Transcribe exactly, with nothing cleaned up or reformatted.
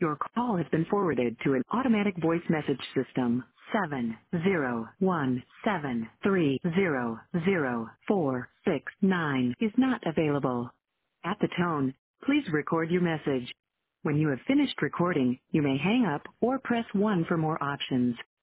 Your call has been forwarded to an automatic voice message system. Seven zero one seven three zero zero four six nine is not available. At the tone, please record your message. When you have finished recording, you may hang up or press one for more options.